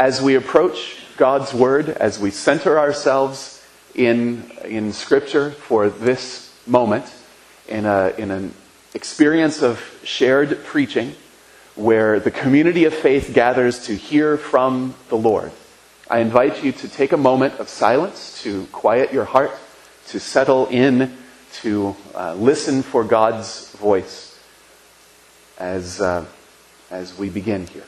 as we approach God's Word, as we center ourselves in Scripture for this moment, in an experience of shared preaching, where the community of faith gathers to hear from the Lord, I invite you to take a moment of silence, to quiet your heart, to settle in, to listen for God's voice as we begin here.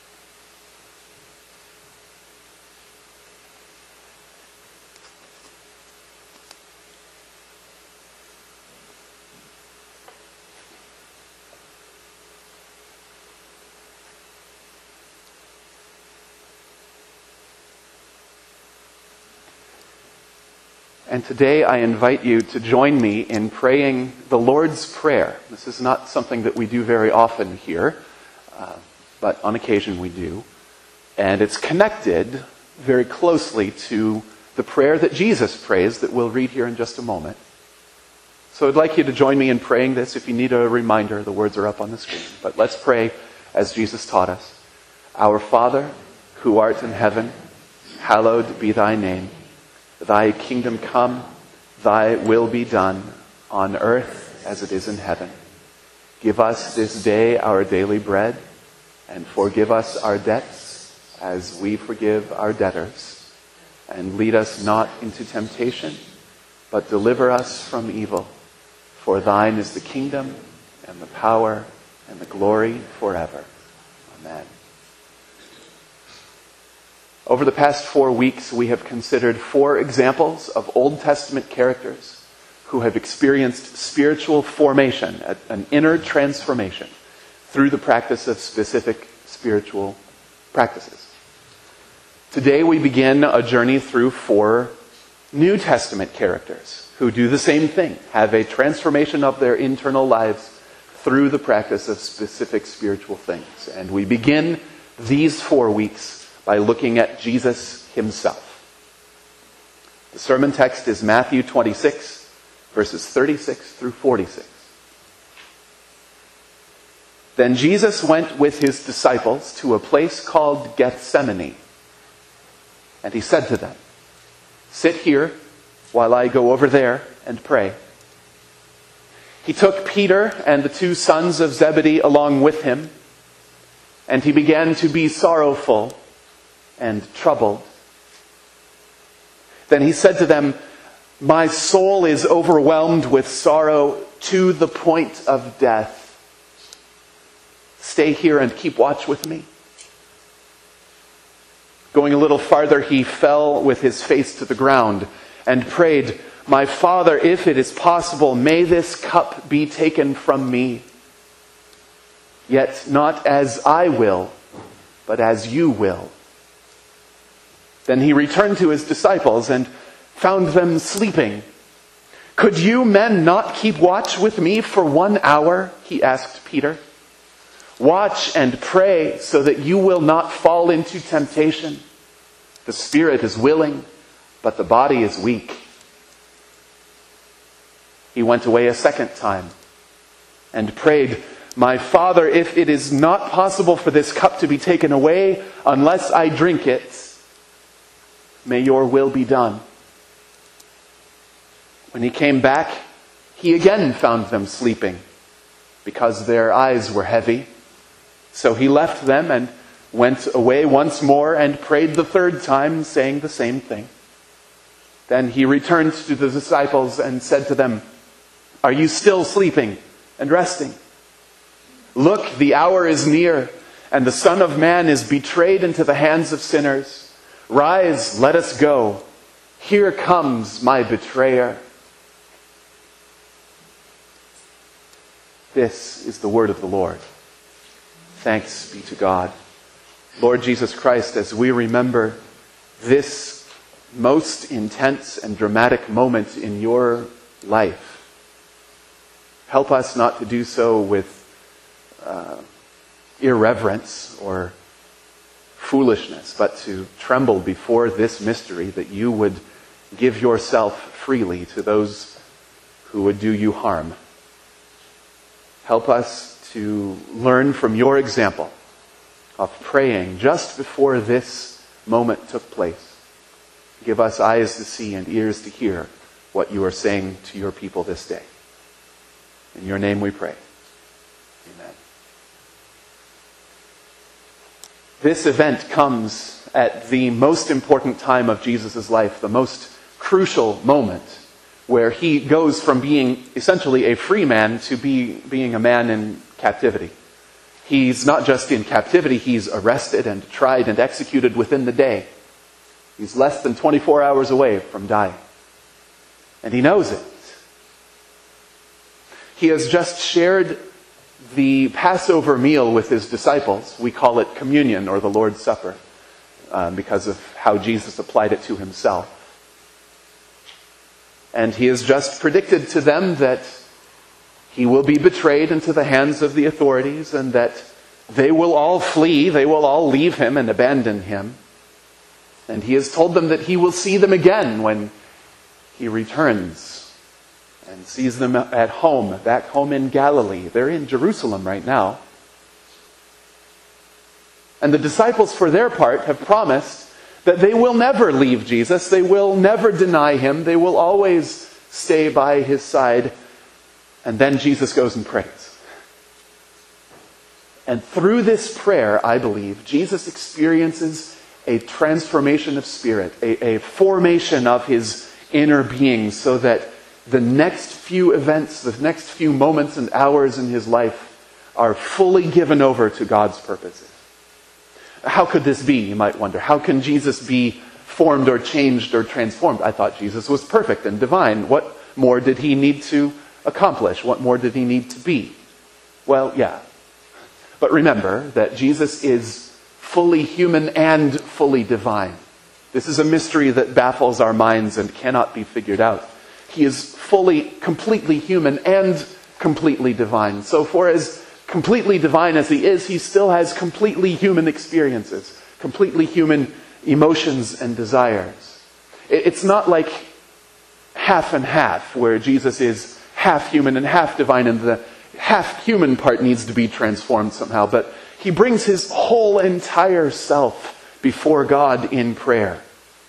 And today I invite you to join me in praying the Lord's Prayer. This is not something that we do very often here, but on occasion we do. And it's connected very closely to the prayer that Jesus prays that we'll read here in just a moment. So I'd like you to join me in praying this. If you need a reminder, the words are up on the screen. But let's pray as Jesus taught us. Our Father, who art in heaven, hallowed be thy name. Thy kingdom come, thy will be done, on earth as it is in heaven. Give us this day our daily bread, and forgive us our debts as we forgive our debtors. And lead us not into temptation, but deliver us from evil. For thine is the kingdom, and the power, and the glory forever. Amen. Over the past 4 weeks, we have considered 4 examples of Old Testament characters who have experienced spiritual formation, an inner transformation, through the practice of specific spiritual practices. Today we begin a journey through 4 New Testament characters who do the same thing, have a transformation of their internal lives through the practice of specific spiritual things. And we begin these 4 weeks by looking at Jesus himself. The sermon text is Matthew 26, verses 36 through 46. Then Jesus went with his disciples to a place called Gethsemane. And he said to them, "Sit here while I go over there and pray." He took Peter and the 2 sons of Zebedee along with him, and he began to be sorrowful and troubled. Then he said to them, "My soul is overwhelmed with sorrow to the point of death. Stay here and keep watch with me." Going a little farther, he fell with his face to the ground and prayed, "My Father, if it is possible, may this cup be taken from me. Yet not as I will, but as you will." Then he returned to his disciples and found them sleeping. "Could you men not keep watch with me for 1 hour?" he asked Peter. "Watch and pray so that you will not fall into temptation. The spirit is willing, but the body is weak." He went away a second time and prayed, "My Father, if it is not possible for this cup to be taken away unless I drink it, may your will be done." When he came back, he again found them sleeping, because their eyes were heavy. So he left them and went away once more and prayed the 3rd time, saying the same thing. Then he returned to the disciples and said to them, "Are you still sleeping and resting? Look, the hour is near, and the Son of Man is betrayed into the hands of sinners. Rise, let us go. Here comes my betrayer." This is the word of the Lord. Thanks be to God. Lord Jesus Christ, as we remember this most intense and dramatic moment in your life, help us not to do so with irreverence or foolishness, but to tremble before this mystery, that you would give yourself freely to those who would do you harm. Help us to learn from your example of praying just before this moment took place. Give us eyes to see and ears to hear what you are saying to your people this day. In your name we pray. Amen. This event comes at the most important time of Jesus' life, the most crucial moment, where he goes from being essentially a free man to being a man in captivity. He's not just in captivity, he's arrested and tried and executed within the day. He's less than 24 hours away from dying. And he knows it. He has just shared the Passover meal with his disciples. We call it communion or the Lord's Supper because of how Jesus applied it to himself. And he has just predicted to them that he will be betrayed into the hands of the authorities and that they will all flee, they will all leave him and abandon him. And he has told them that he will see them again when he returns and sees them at home, back home in Galilee. They're in Jerusalem right now. And the disciples, for their part, have promised that they will never leave Jesus. They will never deny him. They will always stay by his side. And then Jesus goes and prays. And through this prayer, I believe, Jesus experiences a transformation of spirit, a formation of his inner being, so that the next few events, the next few moments and hours in his life are fully given over to God's purposes. How could this be, you might wonder? How can Jesus be formed or changed or transformed? I thought Jesus was perfect and divine. What more did he need to accomplish? What more did he need to be? Well, yeah. But remember that Jesus is fully human and fully divine. This is a mystery that baffles our minds and cannot be figured out. He is fully, completely human and completely divine. So for as completely divine as he is, he still has completely human experiences, completely human emotions and desires. It's not like half and half, where Jesus is half human and half divine, and the half human part needs to be transformed somehow. But he brings his whole entire self before God in prayer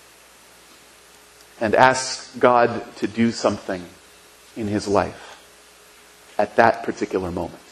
and asks God to do something in his life at that particular moment.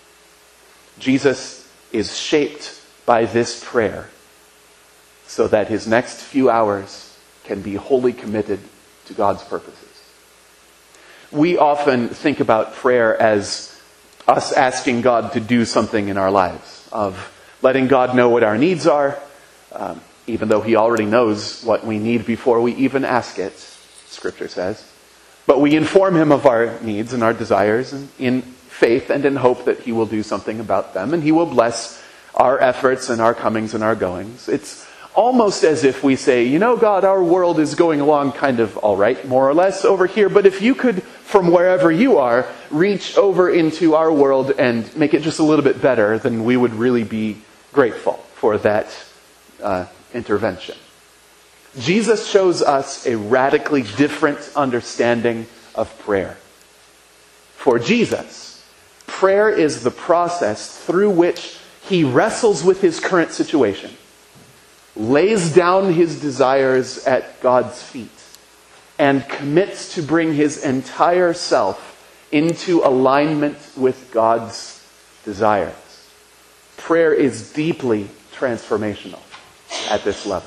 Jesus is shaped by this prayer so that his next few hours can be wholly committed to God's purposes. We often think about prayer as us asking God to do something in our lives, of letting God know what our needs are, even though he already knows what we need before we even ask it, Scripture says. But we inform him of our needs and our desires in faith and in hope that he will do something about them, and he will bless our efforts and our comings and our goings. It's almost as if we say, you know, God, our world is going along kind of all right, more or less, over here, but if you could, from wherever you are, reach over into our world and make it just a little bit better, then we would really be grateful for that intervention. Jesus shows us a radically different understanding of prayer. For Jesus, prayer is the process through which he wrestles with his current situation, lays down his desires at God's feet, and commits to bring his entire self into alignment with God's desires. Prayer is deeply transformational at this level.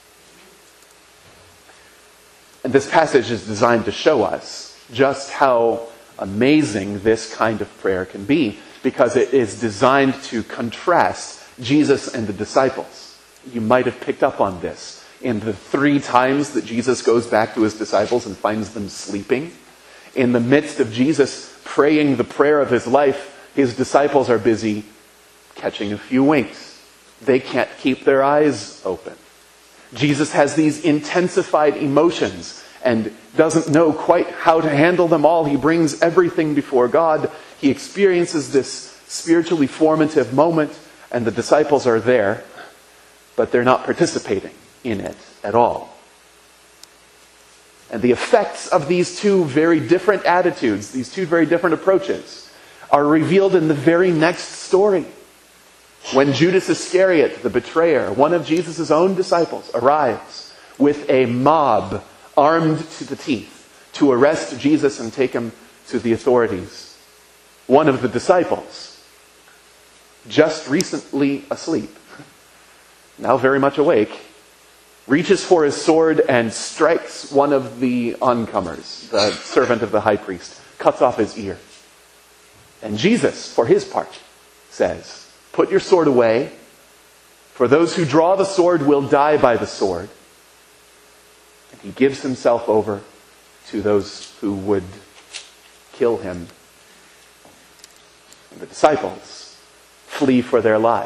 And this passage is designed to show us just how amazing this kind of prayer can be, because it is designed to contrast Jesus and the disciples. You might have picked up on this in the 3 times that Jesus goes back to his disciples and finds them sleeping. In the midst of Jesus praying the prayer of his life, his disciples are busy catching a few winks. They can't keep their eyes open. Jesus has these intensified emotions and doesn't know quite how to handle them all. He brings everything before God. He experiences this spiritually formative moment, and the disciples are there, but they're not participating in it at all. And the effects of these 2 very different attitudes, these 2 very different approaches, are revealed in the very next story. When Judas Iscariot, the betrayer, one of Jesus' own disciples, arrives with a mob armed to the teeth to arrest Jesus and take him to the authorities, one of the disciples, just recently asleep, now very much awake, reaches for his sword and strikes one of the oncomers, the servant of the high priest, cuts off his ear. And Jesus, for his part, says, "Put your sword away, for those who draw the sword will die by the sword." And he gives himself over to those who would kill him. And the disciples flee for their lives.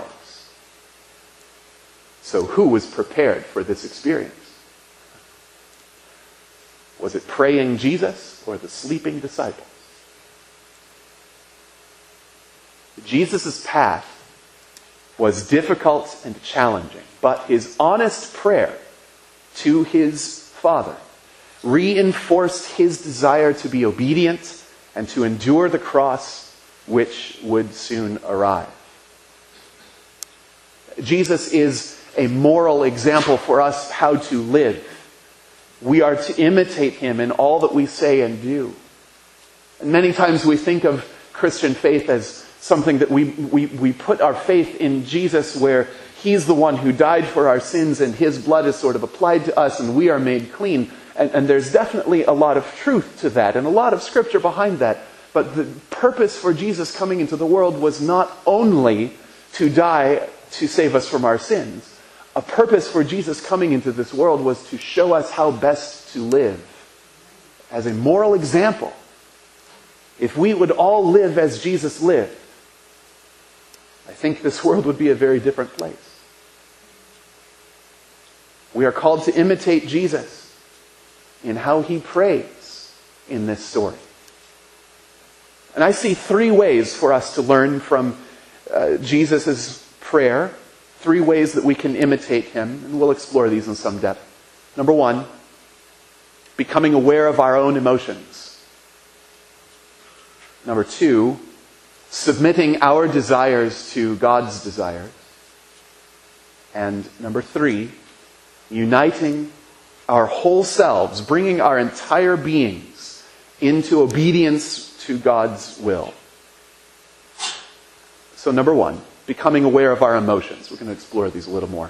So who was prepared for this experience? Was it praying Jesus or the sleeping disciples? Jesus' path was difficult and challenging, but his honest prayer to his Father reinforced his desire to be obedient and to endure the cross which would soon arrive. Jesus is a moral example for us how to live. We are to imitate him in all that we say and do. And many times we think of Christian faith as something that we put our faith in Jesus, where he's the one who died for our sins and his blood is sort of applied to us and we are made clean. And there's definitely a lot of truth to that and a lot of scripture behind that. But the purpose for Jesus coming into the world was not only to die to save us from our sins. A purpose for Jesus coming into this world was to show us how best to live as a moral example. If we would all live as Jesus lived, I think this world would be a very different place. We are called to imitate Jesus in how he prays in this story. And I see three ways for us to learn from Jesus' prayer, three ways that we can imitate him, and we'll explore these in some depth. Number one, becoming aware of our own emotions. Number two, submitting our desires to God's desires. And number three, uniting our whole selves, bringing our entire beings into obedience to God's will. So number one, becoming aware of our emotions. We're going to explore these a little more.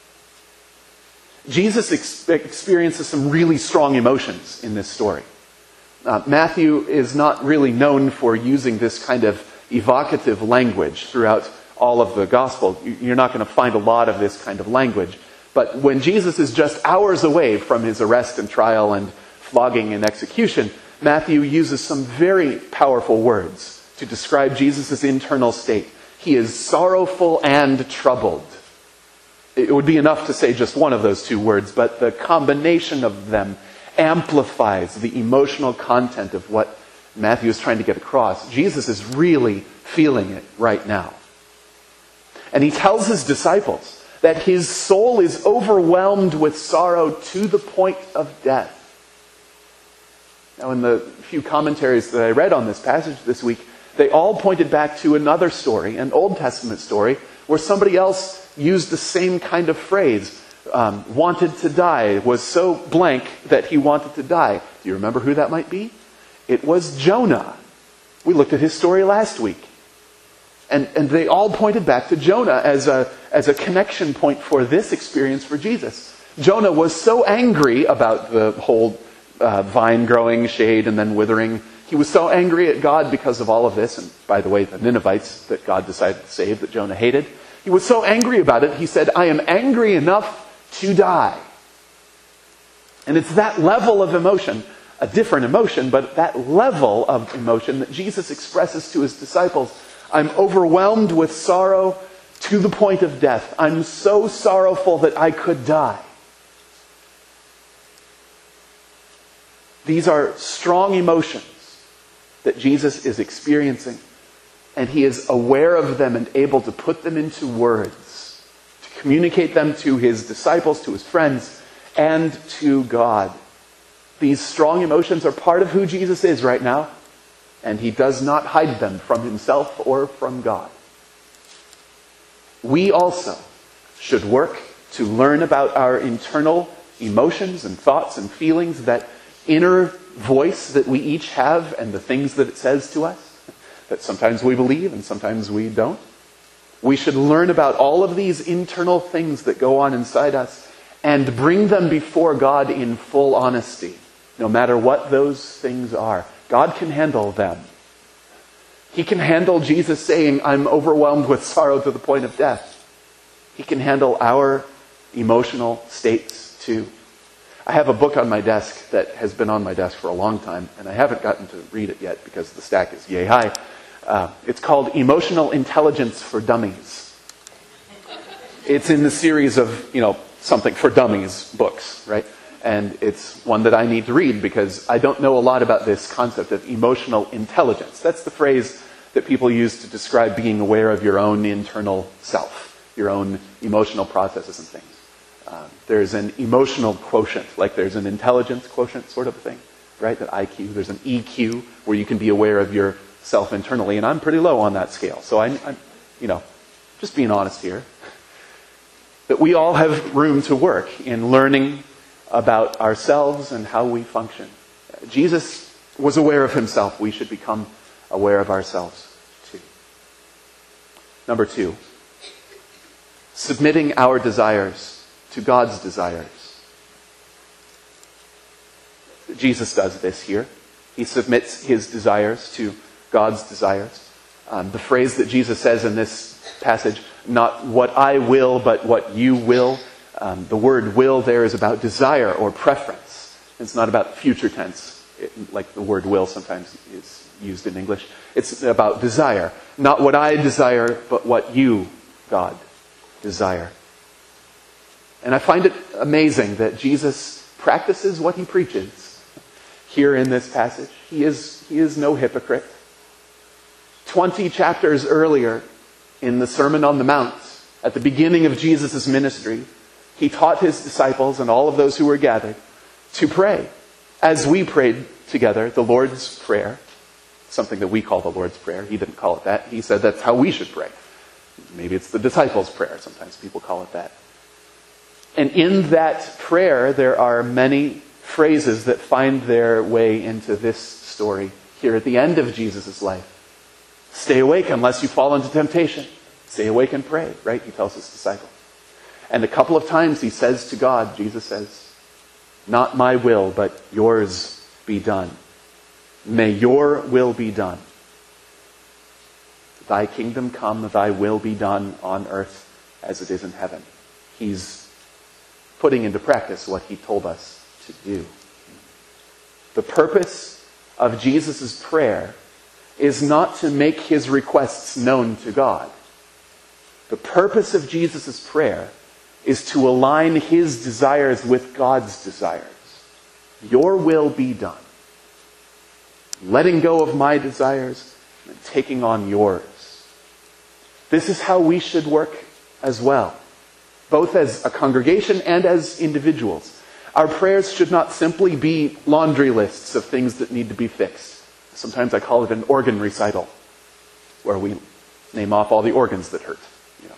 Jesus experiences some really strong emotions in this story. Matthew is not really known for using this kind of evocative language throughout all of the gospel. You're not going to find a lot of this kind of language. But when Jesus is just hours away from his arrest and trial and flogging and execution, Matthew uses some very powerful words to describe Jesus' internal state. He is sorrowful and troubled. It would be enough to say just one of those two words, but the combination of them amplifies the emotional content of what Matthew is trying to get across. Jesus is really feeling it right now. And he tells his disciples that his soul is overwhelmed with sorrow to the point of death. Now, in the few commentaries that I read on this passage this week, they all pointed back to another story, an Old Testament story, where somebody else used the same kind of phrase. Wanted to die, was so blank that he wanted to die. Do you remember who that might be? It was Jonah. We looked at his story last week. And they all pointed back to Jonah as a connection point for this experience for Jesus. Jonah was so angry about the whole vine growing, shade, and then withering. He was so angry at God because of all of this. And by the way, the Ninevites that God decided to save that Jonah hated. He was so angry about it, he said, "I am angry enough to die." And it's that level of emotion, a different emotion, but that level of emotion that Jesus expresses to his disciples. I'm overwhelmed with sorrow to the point of death. I'm so sorrowful that I could die. These are strong emotions that Jesus is experiencing, and he is aware of them and able to put them into words, to communicate them to his disciples, to his friends, and to God. These strong emotions are part of who Jesus is right now, and he does not hide them from himself or from God. we also should work to learn about our internal emotions and thoughts and feelings, that inner voice that we each have and the things that it says to us, that sometimes we believe and sometimes we don't. We should learn about all of these internal things that go on inside us and bring them before God in full honesty, no matter what those things are. God can handle them. He can handle Jesus saying, I'm overwhelmed with sorrow to the point of death. He can handle our emotional states too. I have a book on my desk that has been on my desk for a long time, and I haven't gotten to read it yet because the stack is yay high. It's called Emotional Intelligence for Dummies. It's in the series of, something for dummies books, right? And it's one that I need to read because I don't know a lot about this concept of emotional intelligence. That's the phrase that people use to describe being aware of your own internal self, your own emotional processes and things. There's an emotional quotient, like there's an intelligence quotient sort of a thing, right? That IQ. There's an EQ where you can be aware of yourself internally, and I'm pretty low on that scale. So I'm just being honest here, that we all have room to work in learning about ourselves and how we function. Jesus was aware of himself. We should become aware of ourselves too. Number 2, submitting our desires to God's desires. Jesus does this here. He submits his desires to God's desires. The phrase that Jesus says in this passage, not what I will, but what you will. The word will there is about desire or preference. It's not about future tense, like the word will sometimes is used in English. It's about desire. Not what I desire, but what you, God, desire. And I find it amazing that Jesus practices what he preaches here in this passage. He is no hypocrite. 20 chapters earlier in the Sermon on the Mount, at the beginning of Jesus' ministry, he taught his disciples and all of those who were gathered to pray. As we prayed together, the Lord's Prayer, something that we call the Lord's Prayer. He didn't call it that. He said that's how we should pray. Maybe it's the disciples' prayer. Sometimes people call it that. And in that prayer, there are many phrases that find their way into this story here at the end of Jesus' life. Stay awake unless you fall into temptation. Stay awake and pray, right? He tells his disciples. And a couple of times he says to God, Jesus says, not my will, but yours be done. May your will be done. Thy kingdom come, thy will be done on earth as it is in heaven. He's putting into practice what he told us to do. The purpose of Jesus' prayer is not to make his requests known to God. The purpose of Jesus' prayer is to align his desires with God's desires. Your will be done. Letting go of my desires and taking on yours. This is how we should work as well, both as a congregation and as individuals. Our prayers should not simply be laundry lists of things that need to be fixed. Sometimes I call it an organ recital, where we name off all the organs that hurt.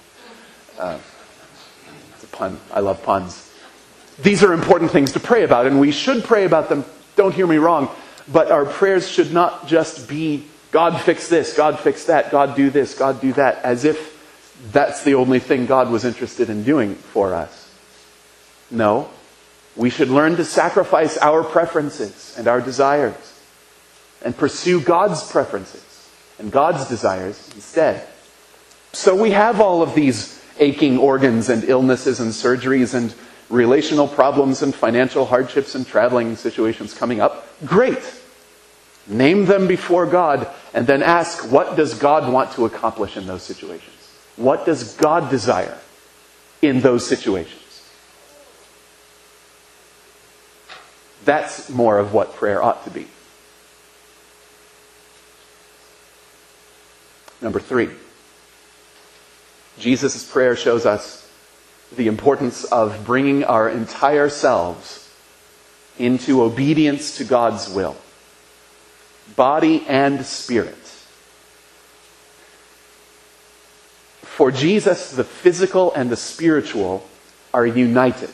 It's a pun. I love puns. These are important things to pray about, and we should pray about them. Don't hear me wrong. But our prayers should not just be, God fix this, God fix that, God do this, God do that, as if that's the only thing God was interested in doing for us. No. We should learn to sacrifice our preferences and our desires and pursue God's preferences and God's desires instead. So we have all of these aching organs and illnesses and surgeries and relational problems and financial hardships and traveling situations coming up. Great. Name them before God and then ask, what does God want to accomplish in those situations? What does God desire in those situations? That's more of what prayer ought to be. Number 3. Jesus' prayer shows us the importance of bringing our entire selves into obedience to God's will. Body and spirit. For Jesus, the physical and the spiritual are united.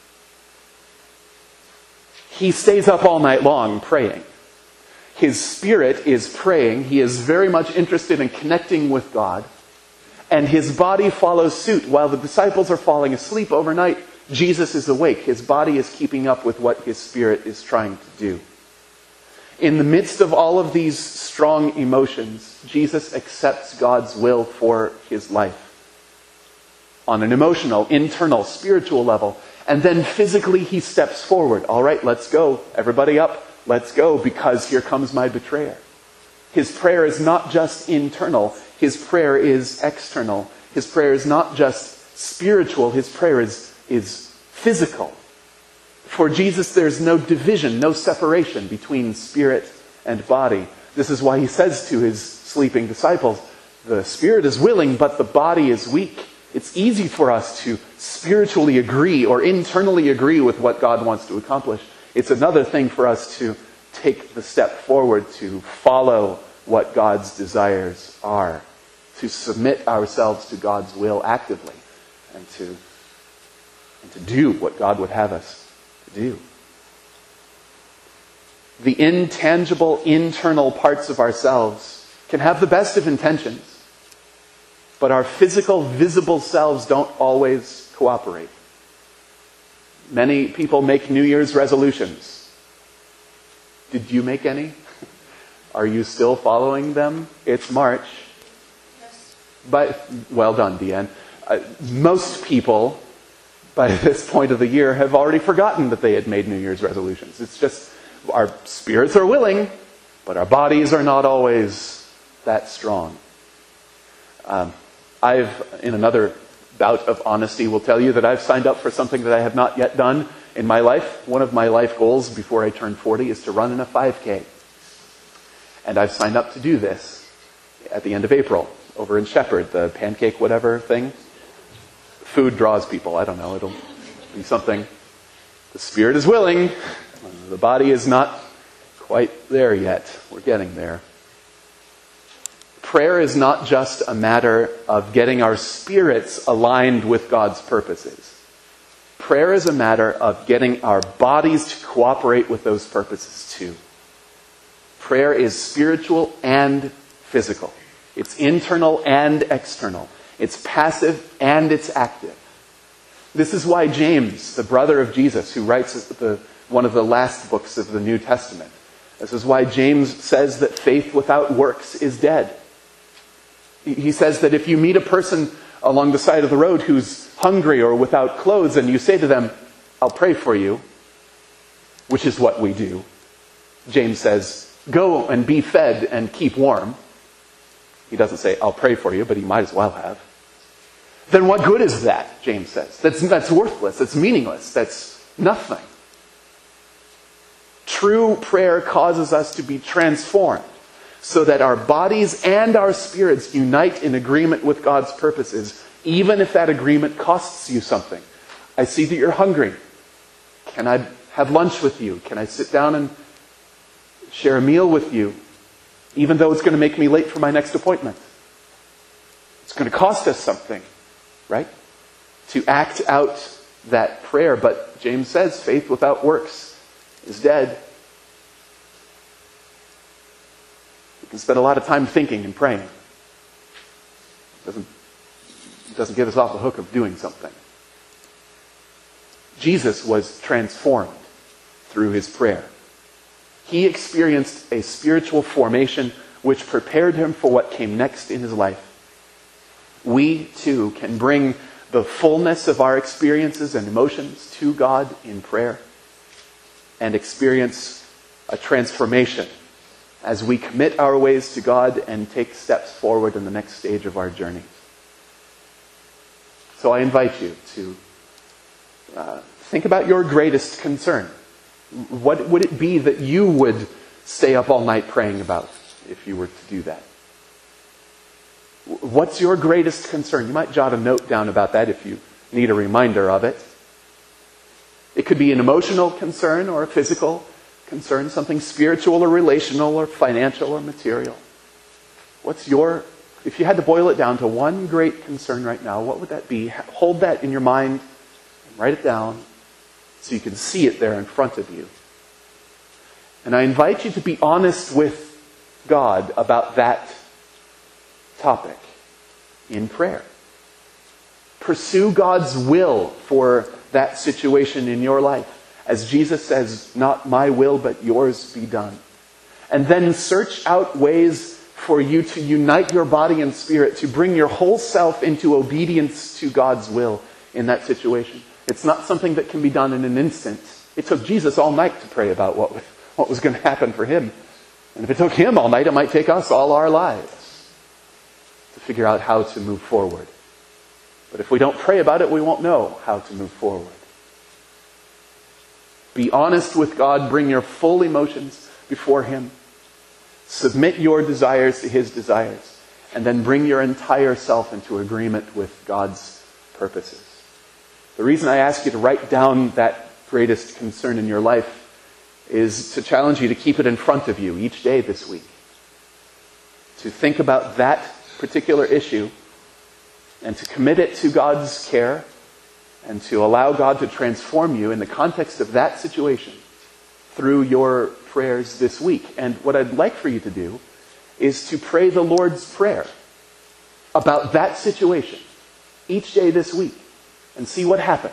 He stays up all night long praying. His spirit is praying. He is very much interested in connecting with God. And his body follows suit. While the disciples are falling asleep overnight, Jesus is awake. His body is keeping up with what his spirit is trying to do. In the midst of all of these strong emotions, Jesus accepts God's will for his life. On an emotional, internal, spiritual level. And then physically he steps forward. All right, let's go. Everybody up. Let's go, because here comes my betrayer. His prayer is not just internal. His prayer is external. His prayer is not just spiritual. His prayer is physical. For Jesus, there's no division, no separation between spirit and body. This is why he says to his sleeping disciples, the spirit is willing, but the body is weak. It's easy for us to spiritually agree or internally agree with what God wants to accomplish. It's another thing for us to take the step forward to follow what God's desires are, to submit ourselves to God's will actively, and to do what God would have us to do. The intangible, internal parts of ourselves can have the best of intentions, but our physical, visible selves don't always cooperate. Many people make New Year's resolutions. Did you make any? Are you still following them? It's March. Yes. But well done, Deanne. Most people, by this point of the year, have already forgotten that they had made New Year's resolutions. It's just our spirits are willing, but our bodies are not always that strong. I've, in another bout of honesty, will tell you that I've signed up for something that I have not yet done in my life. One of my life goals before I turn 40 is to run in a 5K. And I've signed up to do this at the end of April over in Shepherd, the pancake whatever thing. Food draws people. I don't know. It'll be something. The spirit is willing. The body is not quite there yet. We're getting there. Prayer is not just a matter of getting our spirits aligned with God's purposes. Prayer is a matter of getting our bodies to cooperate with those purposes too. Prayer is spiritual and physical. It's internal and external. It's passive and it's active. This is why James, the brother of Jesus, who writes one of the last books of the New Testament, this is why James says that faith without works is dead. He says that if you meet a person along the side of the road who's hungry or without clothes and you say to them, I'll pray for you, which is what we do. James says, go and be fed and keep warm. He doesn't say, I'll pray for you, but he might as well have. Then what good is that, James says? That's worthless. That's meaningless. That's nothing. True prayer causes us to be transformed so that our bodies and our spirits unite in agreement with God's purposes, even if that agreement costs you something. I see that you're hungry. Can I have lunch with you? Can I sit down and share a meal with you, even though it's going to make me late for my next appointment? It's going to cost us something, right? To act out that prayer. But James says faith without works is dead. We can spend a lot of time thinking and praying. It doesn't get us off the hook of doing something. Jesus was transformed through his prayer. He experienced a spiritual formation which prepared him for what came next in his life. We, too, can bring the fullness of our experiences and emotions to God in prayer and experience a transformation as we commit our ways to God and take steps forward in the next stage of our journey. So I invite you to think about your greatest concern. What would it be that you would stay up all night praying about if you were to do that? What's your greatest concern? You might jot a note down about that if you need a reminder of it. It could be an emotional concern or a physical concern, something spiritual or relational or financial or material. What's your if you had to boil it down to one great concern right now, what would that be? Hold that in your mind and write it down so you can see it there in front of you. And I invite you to be honest with God about that topic in prayer. Pursue God's will for that situation in your life. As Jesus says, not my will, but yours be done. And then search out ways for you to unite your body and spirit, to bring your whole self into obedience to God's will in that situation. It's not something that can be done in an instant. It took Jesus all night to pray about what was going to happen for him. And if it took him all night, it might take us all our lives to figure out how to move forward. But if we don't pray about it, we won't know how to move forward. Be honest with God. Bring your full emotions before him. Submit your desires to his desires. And then bring your entire self into agreement with God's purposes. The reason I ask you to write down that greatest concern in your life is to challenge you to keep it in front of you each day this week. To think about that particular issue and to commit it to God's care and to allow God to transform you in the context of that situation through your prayers this week. And what I'd like for you to do is to pray the Lord's Prayer about that situation each day this week and see what happens.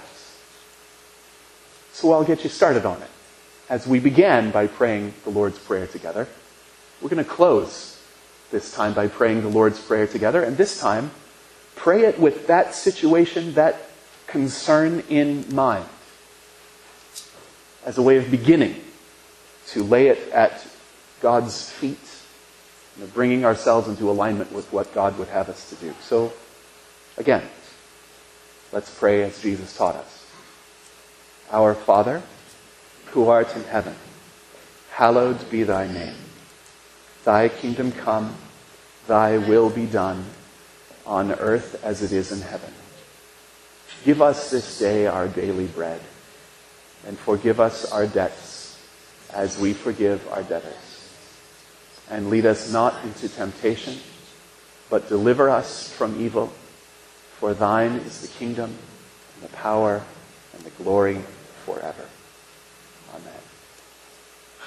So I'll get you started on it. As we began by praying the Lord's Prayer together, we're going to close this time by praying the Lord's Prayer together. And this time, pray it with that situation, that concern in mind, as a way of beginning to lay it at God's feet, bringing ourselves into alignment with what God would have us to do. So, again, let's pray as Jesus taught us. Our Father, who art in heaven, hallowed be thy name. Thy kingdom come, thy will be done, on earth as it is in heaven. Give us this day our daily bread, and forgive us our debts as we forgive our debtors. And lead us not into temptation, but deliver us from evil. For thine is the kingdom, and the power, and the glory forever. Amen.